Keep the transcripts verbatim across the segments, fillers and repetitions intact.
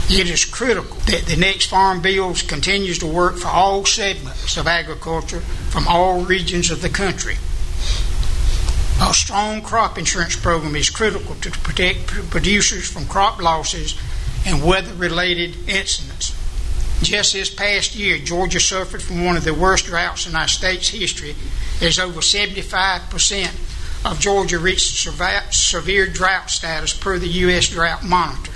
It is critical that the next Farm Bill continues to work for all segments of agriculture from all regions of the country. A strong crop insurance program is critical to protect producers from crop losses and weather-related incidents. Just this past year, Georgia suffered from one of the worst droughts in our state's history, as over seventy-five percent of Georgia reached severe drought status per the U S Drought Monitor.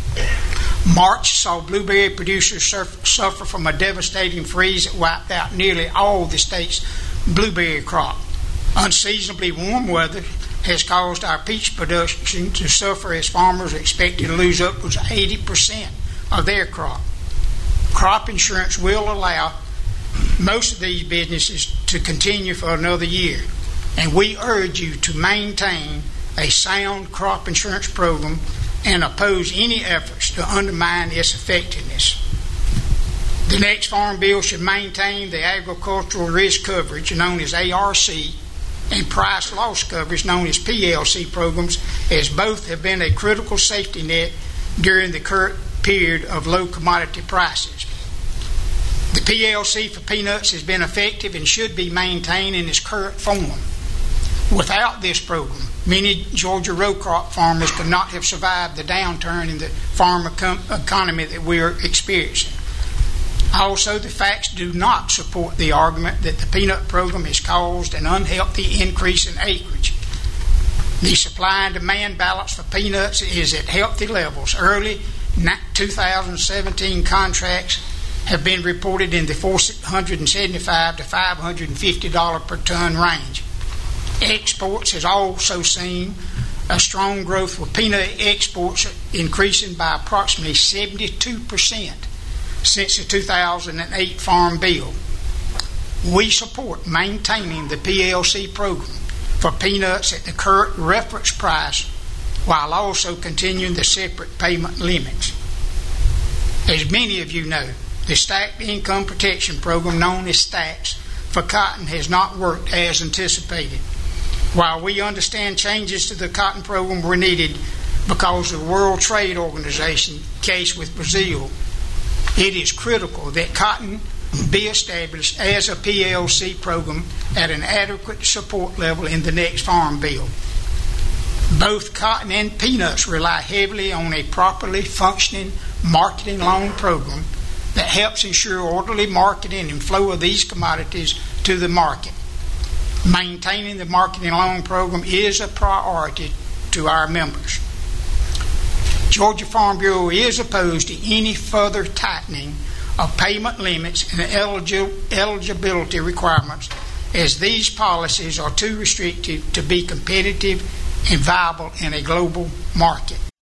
March saw blueberry producers suffer from a devastating freeze that wiped out nearly all the state's blueberry crop. Unseasonably warm weather has caused our peach production to suffer, as farmers are expected to lose upwards of eighty percent of their crop. Crop insurance will allow most of these businesses to continue for another year, and we urge you to maintain a sound crop insurance program and oppose any efforts to undermine its effectiveness. The next Farm Bill should maintain the agricultural risk coverage known as A R C and price loss coverage known as P L C programs, as both have been a critical safety net during the current period of low commodity prices. The P L C for peanuts has been effective and should be maintained in its current form. Without this program, many Georgia row crop farmers could not have survived the downturn in the farm econ- economy that we are experiencing. Also, the facts do not support the argument that the peanut program has caused an unhealthy increase in acreage. The supply and demand balance for peanuts is at healthy levels. Early two thousand seventeen contracts have been reported in the four hundred seventy-five dollars to five hundred fifty dollars per ton range. Exports has also seen a strong growth, with peanut exports increasing by approximately seventy-two percent since the two thousand eight Farm Bill. We support maintaining the P L C program for peanuts at the current reference price, while also continuing the separate payment limits. As many of you know, the Stacked Income Protection Program, known as STACS, for cotton has not worked as anticipated. While we understand changes to the cotton program were needed because of the World Trade Organization case with Brazil, it is critical that cotton be established as a P L C program at an adequate support level in the next Farm Bill. Both cotton and peanuts rely heavily on a properly functioning marketing loan program that helps ensure orderly marketing and flow of these commodities to the market. Maintaining the marketing loan program is a priority to our members. Georgia Farm Bureau is opposed to any further tightening of payment limits and eligibility requirements, as these policies are too restrictive to be competitive and viable in a global market.